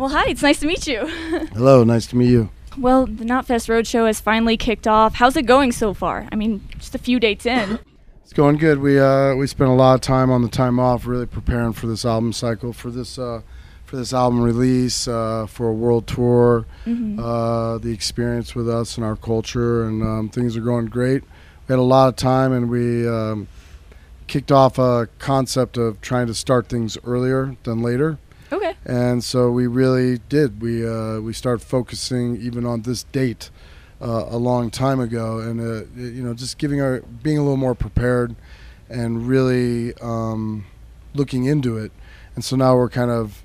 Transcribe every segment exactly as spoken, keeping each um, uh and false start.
Well, hi, it's nice to meet you. Hello, nice to meet you. Well, the Knotfest Roadshow has finally kicked off. How's it going so far? I mean, just a few dates in. It's going good. We uh, we spent a lot of time on the time off really preparing for this album cycle, for this uh, for this album release, uh, for a world tour, Mm-hmm. uh, the experience with us and our culture, and um, things are going great. We had a lot of time, and we um, kicked off a concept of trying to start things earlier than later. Okay. And so we really did. We uh, we started focusing even on this date uh, a long time ago, and uh, you know, just giving our being a little more prepared and really um, looking into it. And so now we're kind of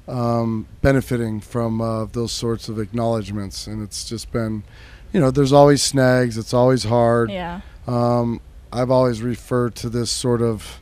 um, benefiting from uh, those sorts of acknowledgments, and it's just been, you know, there's always snags. It's always hard. Yeah. Um, I've always referred to this sort of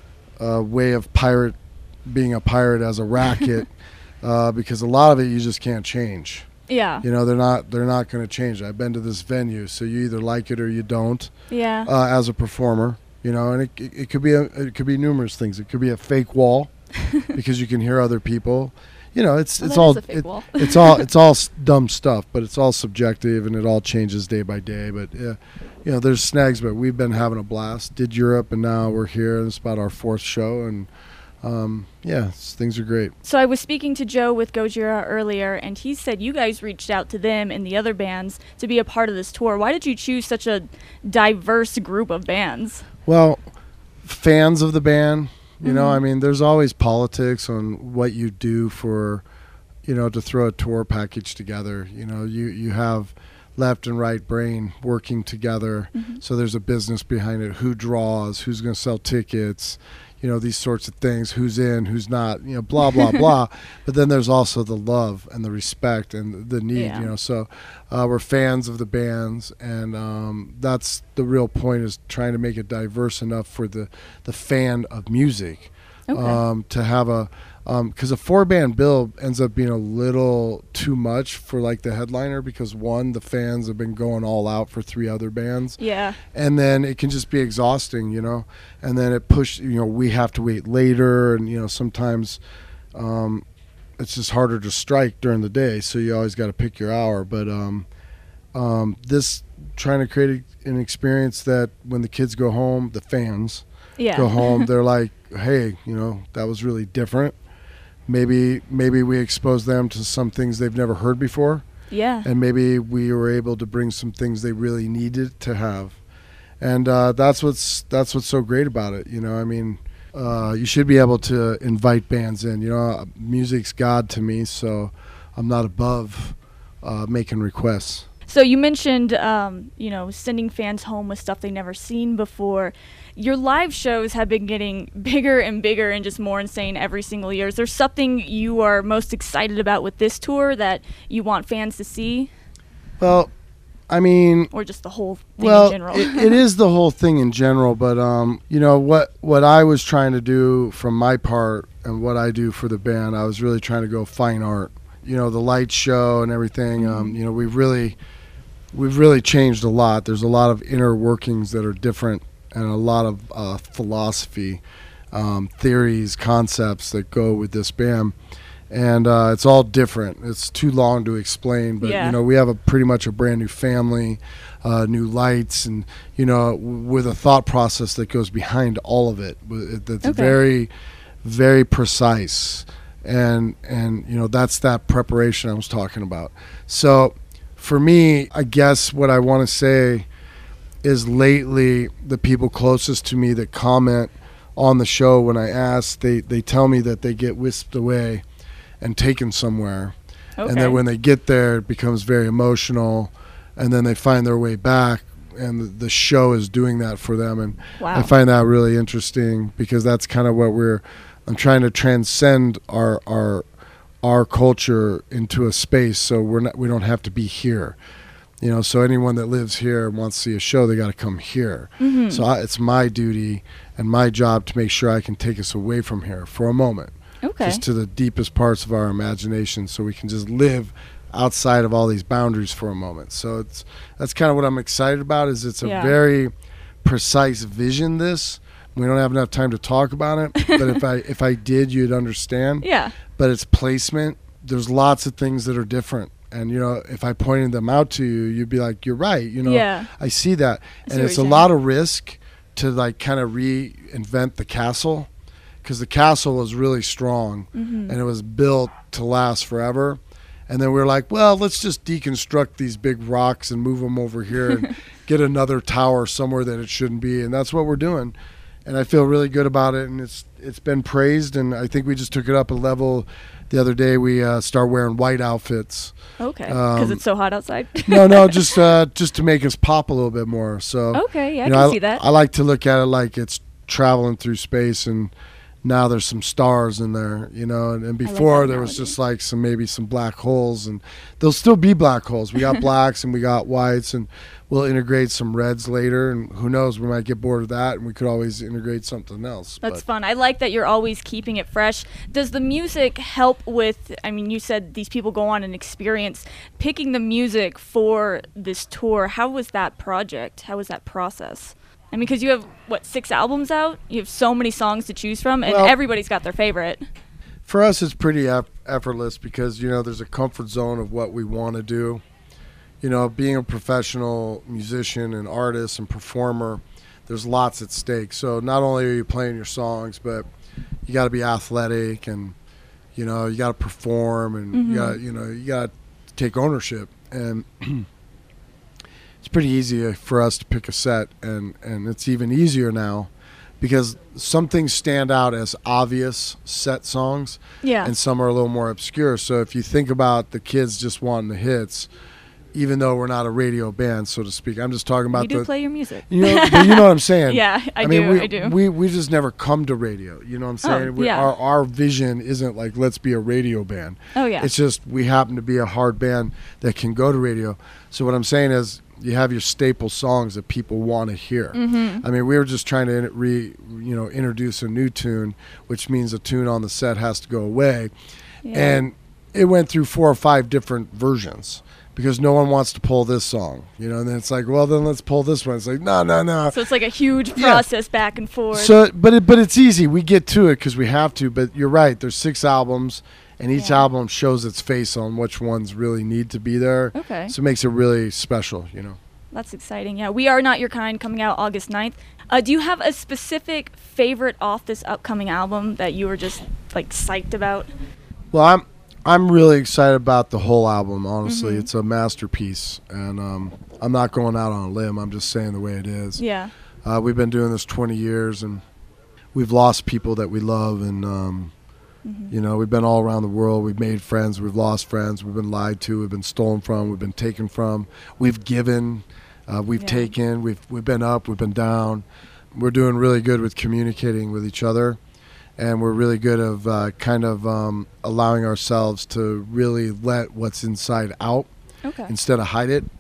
uh, way of pirate. being a pirate as a racket, uh, because a lot of it you just can't change. Yeah. You know, they're not they're not going to change. I've been to this venue, so you either like it or you don't. Yeah. Uh, as a performer, you know, and it, it, it could be a, it could be numerous things. It could be a fake wall because you can hear other people. You know, it's Well, it's that all is a fake it- wall. it's all it's all s- dumb stuff, but it's all subjective and it all changes day by day. But yeah, you know, there's snags, but we've been having a blast. Did Europe, and now we're here. It's about our fourth show, and Um, yeah, s- things are great. So I was speaking to Joe with Gojira earlier, and he said you guys reached out to them and the other bands to be a part of this tour. Why did you choose such a diverse group of bands? Well, fans of the band, you know, Mhm. I mean, there's always politics on what you do for, you know, to throw a tour package together. You know, you, you have left and right brain working together. Mhm. So there's a business behind it. Who draws, who's going to sell tickets, you know, these sorts of things, who's in, who's not, you know, blah, blah, blah. But then there's also the love and the respect and the need, Yeah. you know. So uh, we're fans of the bands, and um, that's the real point, is trying to make it diverse enough for the, the fan of music. Okay. Um, to have a, because a four-band bill ends up being a little too much for like the headliner, because one, the fans have been going all out for three other bands, Yeah. and then it can just be exhausting, you know. And then it push, you know, we have to wait later, and you know, sometimes um, it's just harder to strike during the day, so you always got to pick your hour. But um, um, this trying to create a, an experience that when the kids go home, the fans Yeah. go home, they're like, hey, you know, that was really different. Maybe maybe we exposed them to some things they've never heard before, Yeah. and maybe we were able to bring some things they really needed to have. And uh, that's what's that's what's so great about it. You know, I mean, uh, you should be able to invite bands in. You know, music's God to me, so I'm not above uh, making requests. So you mentioned, um, you know, sending fans home with stuff they never seen before. Your live shows have been getting bigger and bigger and just more insane every single year. Is there something you are most excited about with this tour that you want fans to see, Well, I mean, or just the whole thing well, in general? it, it is the whole thing in general, but um, you know what what I was trying to do from my part, and what I do for the band, I was really trying to go fine art. You know, the light show and everything. Um, you know, we've really we've really changed a lot. There's a lot of inner workings that are different, and a lot of uh, philosophy, um, theories, concepts that go with this band. And uh, it's all different. It's too long to explain, but Yeah. you know, we have a pretty much a brand new family, uh, new lights, and you know, w- with a thought process that goes behind all of it. w- it- That's Okay. very, very precise, and and you know, that's that preparation I was talking about. So, for me, I guess what I want to say is, lately, the people closest to me that comment on the show when I ask, they they tell me that they get whisked away and taken somewhere, Okay. and then when they get there, it becomes very emotional, and then they find their way back, and the, the show is doing that for them. And Wow. I find that really interesting, because that's kind of what we're I'm trying to transcend our our our culture into a space, so we're not we don't have to be here, you know. So anyone that lives here and wants to see a show, they got to come here. Mhm. So I, it's my duty and my job to make sure I can take us away from here for a moment, Okay. just to the deepest parts of our imagination, so we can just live outside of all these boundaries for a moment. So it's that's kind of what I'm excited about. Is it's a Yeah. very precise vision. This we don't have enough time to talk about it, but if I if I did, you'd understand. Yeah. But it's placement there's lots of things that are different. And, you know, if I pointed them out to you, you'd be like, you're right. You know, Yeah. I see that. I see And what it's a you're lot of risk to, like, kind of reinvent the castle, because the castle was really strong Mm-hmm. and it was built to last forever. And then we were like, well, let's just deconstruct these big rocks and move them over here and get another tower somewhere that it shouldn't be. And that's what we're doing. And I feel really good about it. And it's it's been praised. And I think we just took it up a level the other day. We uh, start wearing white outfits. Okay. Because Um, it's so hot outside. no, no, just uh, just to make us pop a little bit more. So Okay. Yeah, I you can know, see that. I like to look at it like it's traveling through space, and now there's some stars in there, you know, and, and like before that there was analogy. just like some, maybe some black holes, and there'll still be black holes. We got blacks and we got whites, and we'll integrate some reds later, and who knows, we might get bored of that, and we could always integrate something else. That's but fun. I like that you're always keeping it fresh. Does the music help with, I mean, you said these people go on an experience. Picking the music for this tour, how was that project? How was that process? I mean, because you have, what, six albums out? You have so many songs to choose from, and Well- everybody's got their favorite. For us, it's pretty eff- effortless because, you know, there's a comfort zone of what we want to do. You know, being a professional musician and artist and performer, there's lots at stake. So not only are you playing your songs, but you got to be athletic, and, you know, you got to perform, and Mhm. you got, you know, you got to take ownership. And it's pretty easy for us to pick a set, and, and it's even easier now because some things stand out as obvious set songs, Yeah. and some are a little more obscure. So if you think about the kids just wanting the hits, even though we're not a radio band, so to speak, I'm just talking about we do the, play your music. you know, but you know what I'm saying. Yeah, I, mean, do. we, I do. We we just never come to radio. You know what I'm saying? Oh, we, yeah. Our our vision isn't like, let's be a radio band. oh, yeah. It's just we happen to be a hard band that can go to radio. So what I'm saying is, you have your staple songs that people want to hear. Mm-hmm. I mean, we were just trying to in- re, you know, introduce a new tune, which means a tune on the set has to go away. Yeah. And it went through four or five different versions because no one wants to pull this song, you know. And then it's like, well, then let's pull this one. It's like, no, no, no. So it's like a huge Yeah. process back and forth. So, but it, but it's easy. We get to it because we have to. But you're right. There's six albums, and each Yeah. album shows its face on which ones really need to be there. Okay. So it makes it really special, you know. That's exciting. Yeah, We Are Not Your Kind coming out August ninth. Uh, do you have a specific favorite off this upcoming album that you were just like psyched about? Well, I'm I'm really excited about the whole album. Honestly, Mhm. it's a masterpiece, and um, I'm not going out on a limb. I'm just saying the way it is. Yeah. Uh, we've been doing this twenty years, and we've lost people that we love, and um, Mm-hmm. you know, we've been all around the world. We've made friends. We've lost friends. We've been lied to. We've been stolen from. We've been taken from. We've given. Uh, we've Yeah. taken. We've we've been up. We've been down. We're doing really good with communicating with each other, and we're really good of uh, kind of um, allowing ourselves to really let what's inside out Okay. instead of hide it.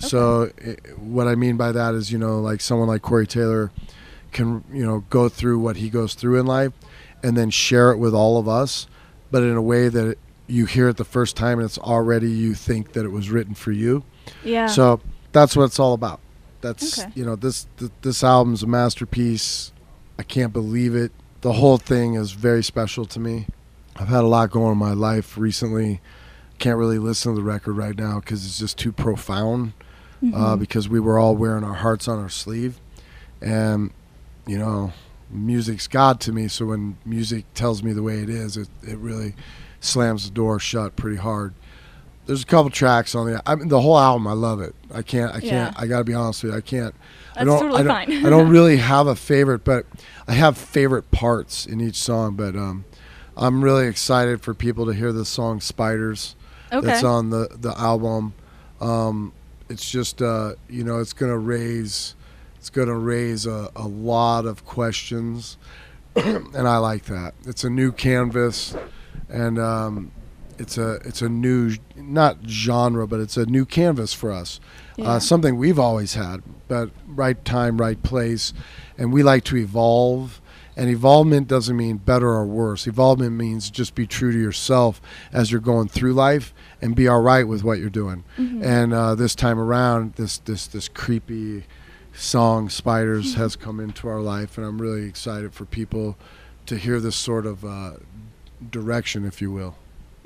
So i what I mean by that is, you know, like someone like Corey Taylor can, you know, go through what he goes through in life and then share it with all of us, but in a way that it, you hear it the first time and it's already, you think that it was written for you. Yeah. So that's what it's all about. That's, Okay. you know, this th- this album's a masterpiece. I can't believe it. The whole thing is very special to me. I've had a lot going on in my life recently. Can't really listen to the record right now because it's just too profound. Uh, Mhm. because we were all wearing our hearts on our sleeve, and you know, music's God to me. So when music tells me the way it is, it it really slams the door shut pretty hard. There's a couple tracks on the I mean, the whole album. I love it. I can't. I can't. Yeah. I gotta be honest with you. I can't. I That's don't. totally I don't, fine. I don't really have a favorite, but I have favorite parts in each song. But um, I'm really excited for people to hear the song "Spiders." Okay. That's on the the album. Um, it's just uh, you know, it's gonna raise it's gonna raise a, a lot of questions, and I like that. It's a new canvas, and um, it's a it's a new, not genre, but it's a new canvas for us. Yeah. Uh, something we've always had, but right time, right place, and we like to evolve. And evolvement doesn't mean better or worse. Evolvement means just be true to yourself as you're going through life and be all right with what you're doing. Mhm. And uh, this time around, this this this creepy song "Spiders" has come into our life, and I'm really excited for people to hear this sort of uh, direction, if you will.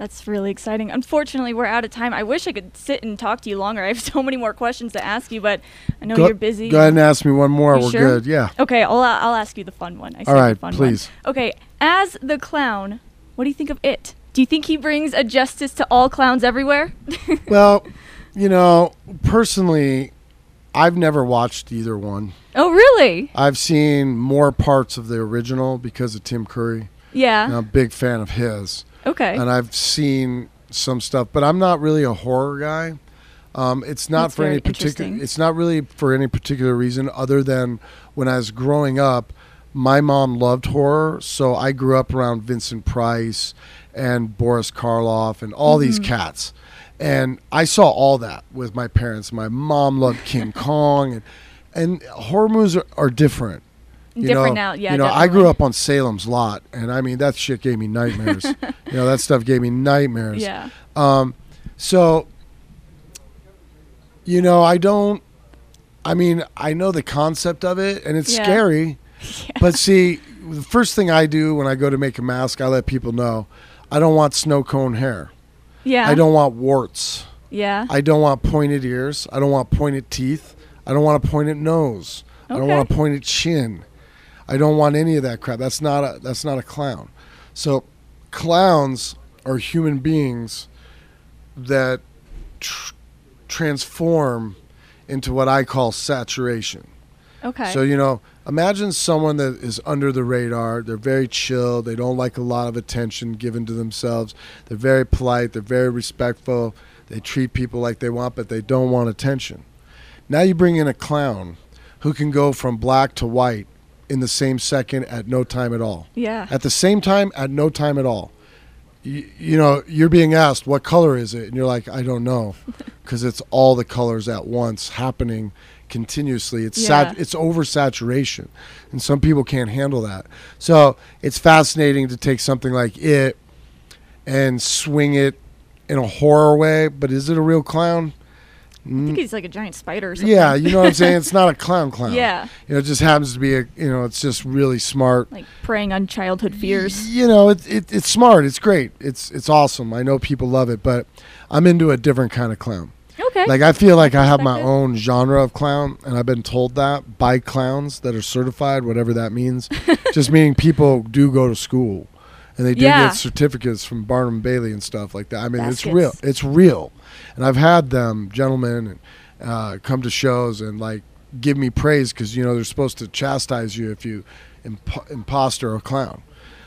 That's really exciting. Unfortunately, we're out of time. I wish I could sit and talk to you longer. I have so many more questions to ask you, but I know go, you're busy. Go ahead and ask me one more. You We're sure? good. Yeah. Okay, I'll, uh, I'll ask you the fun one. I All right, fun please. One. Okay, as the clown, what do you think of It? Do you think he brings a justice to all clowns everywhere? Well, you know, personally, I've never watched either one. Oh, really? I've seen more parts of the original because of Tim Curry. Yeah. And I'm a big fan of his. Okay. And I've seen some stuff, but I'm not really a horror guy. Um, it's not That's for any very particular. interesting. It's not really for any particular reason other than when I was growing up, my mom loved horror, so I grew up around Vincent Price and Boris Karloff and all mm-hmm. these cats, and I saw all that with my parents. My mom loved King Kong, and and horror movies are, are different. You different know, now, yeah. You know, definitely. I grew up on Salem's Lot, and I mean that shit gave me nightmares. You know, that stuff gave me nightmares. Yeah. Um, so, you know, I don't. I mean, I know the concept of it, and it's yeah. scary. Yeah. But see, the first thing I do when I go to make a mask, I let people know I don't want snow cone hair. Yeah. I don't want warts. Yeah. I don't want pointed ears. I don't want pointed teeth. I don't want a pointed nose. Okay. I don't want a pointed chin. I don't want any of that crap. That's not a that's not a clown. So clowns are human beings that tr- transform into what I call saturation. Okay. So, you know, imagine someone that is under the radar. They're very chill. They don't like a lot of attention given to themselves. They're very polite. They're very respectful. They treat people like they want, but they don't want attention. Now you bring in a clown who can go from black to white in the same second at no time at all. Yeah. At the same time, at no time at all. You, you know, you're being asked, what color is it? And you're like, I don't know, because it's all the colors at once happening continuously. It's yeah. sat- it's oversaturation, and some people can't handle that. So it's fascinating to take something like It and swing it in a horror way, but is it a real clown? I think he's like a giant spider or something. Yeah, you know what I'm saying? It's not a clown clown. Yeah. You know, it just happens to be a, you know, it's just really smart. Like preying on childhood fears. You know, it, it it's smart. It's great. It's it's awesome. I know people love it, but I'm into a different kind of clown. Okay. Like I feel like I have my own genre of clown, and I've been told that by clowns that are certified, whatever that means. Just meaning people do go to school, and they do Yeah. get certificates from Barnum and Bailey and stuff like that. I mean, Baskets. it's real. It's real. And I've had them, gentlemen, uh, come to shows and like give me praise because you know they're supposed to chastise you if you imp- imposter or clown.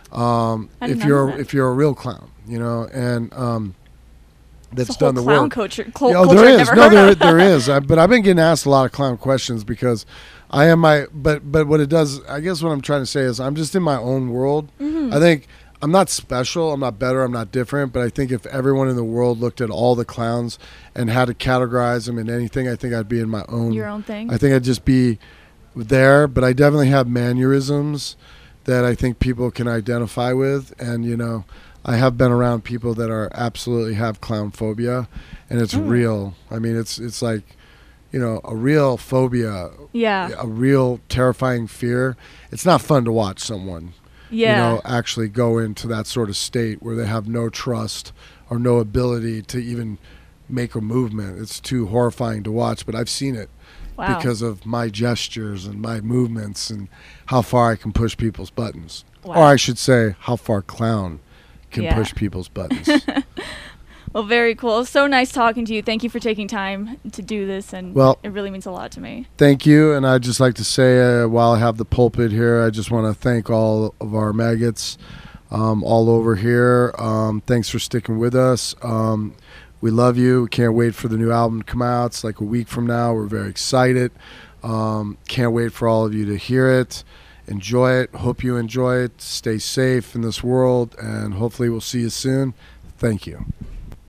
Um, I didn't if know you're that. if you're a real clown, you know, and um, that's It's a whole done the clown work. culture. Cl- Yeah, oh, culture there I've is. never No, heard there of. there is. I, but I've been getting asked a lot of clown questions because I am my. But but what it does, I guess, what I'm trying to say is I'm just in my own world. Mm-hmm. I think I'm not special. I'm not better. I'm not different. But I think if everyone in the world looked at all the clowns and had to categorize them in anything, I think I'd be in my own. Your own thing. I think I'd just be there. But I definitely have mannerisms that I think people can identify with, and you know. I have been around people that are absolutely have clown phobia, and it's Mm. real. I mean, it's it's like, you know, a real phobia, Yeah. a real terrifying fear. It's not fun to watch someone, Yeah. you know, actually go into that sort of state where they have no trust or no ability to even make a movement. It's too horrifying to watch, but I've seen it Wow. because of my gestures and my movements and how far I can push people's buttons. Wow. Or I should say, how far clown can Yeah. push people's buttons. Well, very cool. It was so nice talking to you. Thank you for taking time to do this, and Well- it really means a lot to me. Thank you, and I'd just like to say, uh, while I have the pulpit here, I just want to thank all of our maggots um, all over here. Um, thanks for sticking with us. Um, we love you. We can't wait for the new album to come out. It's like a week from now. We're very excited. Um, can't wait for all of you to hear it. Enjoy it. Hope you enjoy it. Stay safe in this world, and hopefully we'll see you soon. Thank you.